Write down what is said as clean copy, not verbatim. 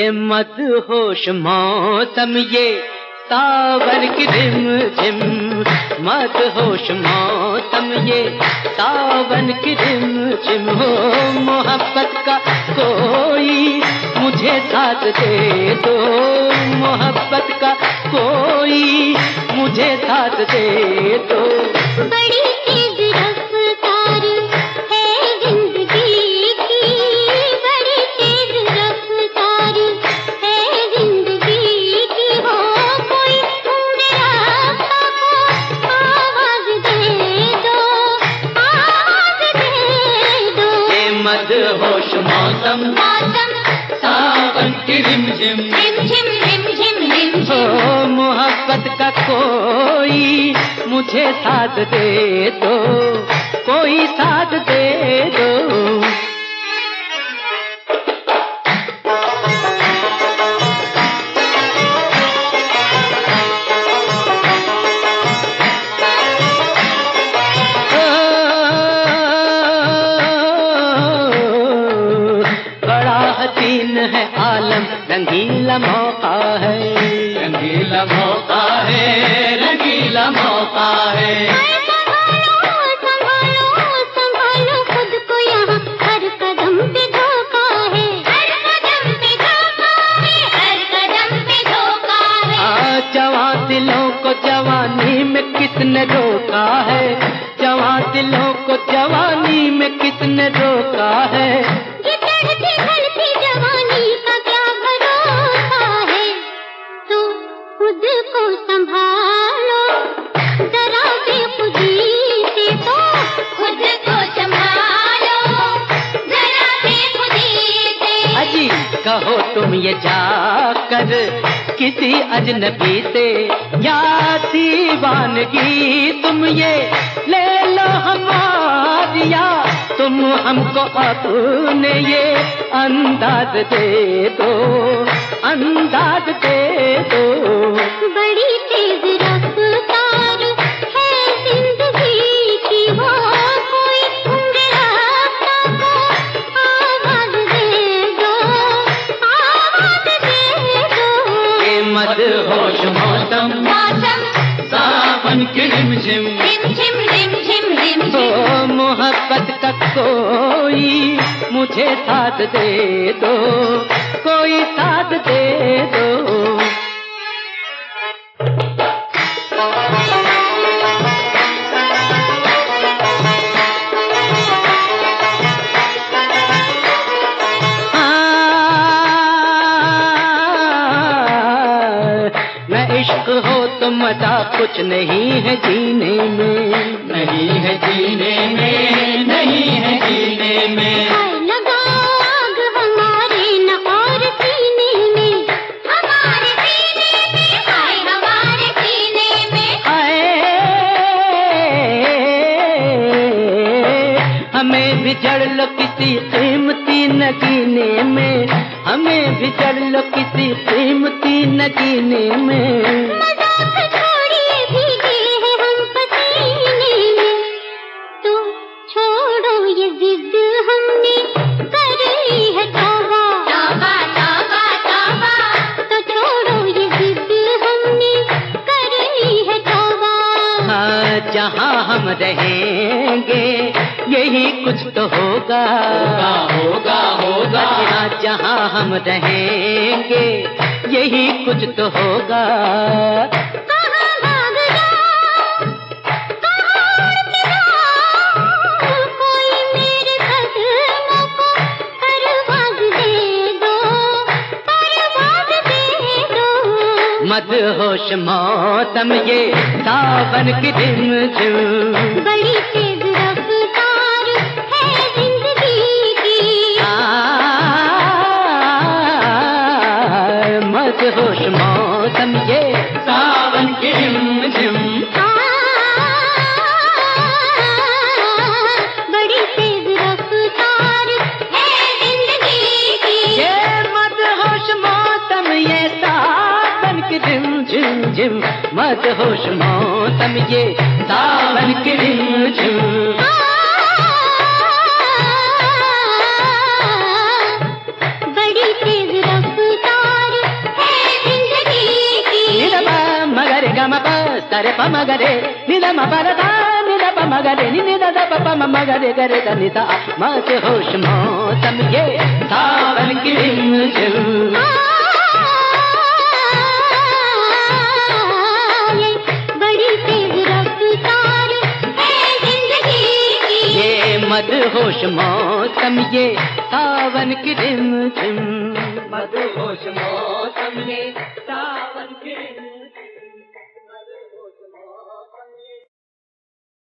ये मदहोश मौसम ये सावन की रिम झिम, मदहोश मौसम ये सावन की रिम झिम। हो मोहब्बत का कोई मुझे साथ दे दो, मोहब्बत का कोई मुझे साथ दे दो। बड़ी तेज रफ्तार है जिंदगी की, बड़ी तेज रफ्तार है जिंदगी की। हो कोई मेरा आवाज दे दो, आवाज दे दो। ये मदहोश मौसम सावन की रिमझिम, रिमझिम रिमझिम रिमझिम। हो मोहब्बत का कोई मुझे साथ दे दो, कोई साथ दे दो। बड़ा हसीन है आलम, रंगीला मौका है, रंगीला मौका है, रंगीला मौका है। संभालो संभालो संभालो खुद को, यहाँ हर कदम पे धोखा है, हर कदम पे धोखा है, हर कदम पे धोखा है। जवां दिलों को जवानी में किसने रोका है, जवां दिलों को जवानी में किसने रोका है। ये चढ़ती ढलती जवानी का क्या भरोसा है, तो खुद को संभालो जरा बेखुदी से, तो खुद को संभालो जरा बेखुदी से। अजी कहो तुम ये जाकर किसी अजनबी से, या दीवानगी तुम ये ले लो हमारी, या तुम हमको अपने ये अंदाज दे दो, अंदाज दे दो। बड़ी तेज रफ्तार है जिंदगी की, हो कोई रास्ता को आवाज दे दो, आवाज दे दो। ये मदहोश मौसम सावन की रिमझिम, रिमझिम रिमझिम रिमझिम। तो मोहब्बत का कोई मुझे साथ दे दो, कोई साथ दे दो। इश्क हो तो मजा कुछ नहीं है जीने में, नहीं है जीने में, नहीं है जीने में। लगा आग हमारे न और सीने में, हमारे सीने में, हाय हमारे सीने में। हाय हमें भी जड़ लो किसी कीमती नगीने में, हमें भी जड़ लो किसी कीमती नगीने में। मजाक छोड़िए भीगे हैं हम पसीने में, तो छोड़ो ये जिद हमने कर ली है तौबा, तौबा तौबा तौबा। तो छोड़ो ये जिद हमने कर ली है तौबा। हाँ जहाँ हम रहेंगे यही कुछ तो होगा, होगा होगा। हाँ जहाँ हम रहेंगे यही कुछ तो होगा। कहाँ भाग जाऊं, कहाँ उड़ के जाऊं, कोई मेरे कदमों को परवाज़ दे दो, परवाज़ दे दो। मदहोश मौसम ये सावन की रिमझिम, बड़ी तेज रफ्तार है जिंदगी की। मदहोश मौसम ये सावन की रिमझिम, बड़ी तेज रफ्तार है जिंदगी की। ये मदहोश मौसम ये सावन की रिमझिम झिम, मदहोश मौसम ये सावन की रिमझिम। बड़ी तेज रफ्तार तरे प मगरे निदा म परदा निदा प मगरे निदा द प म मगरे गरे द निदा मत होश मौसम ये सावन की रिमझिम बड़ी तेज रफ्तार है जिंदगी की ये मत होश मौसम ये सावन की रिमझिम मत होश मौसम ये सावन की रिमझिम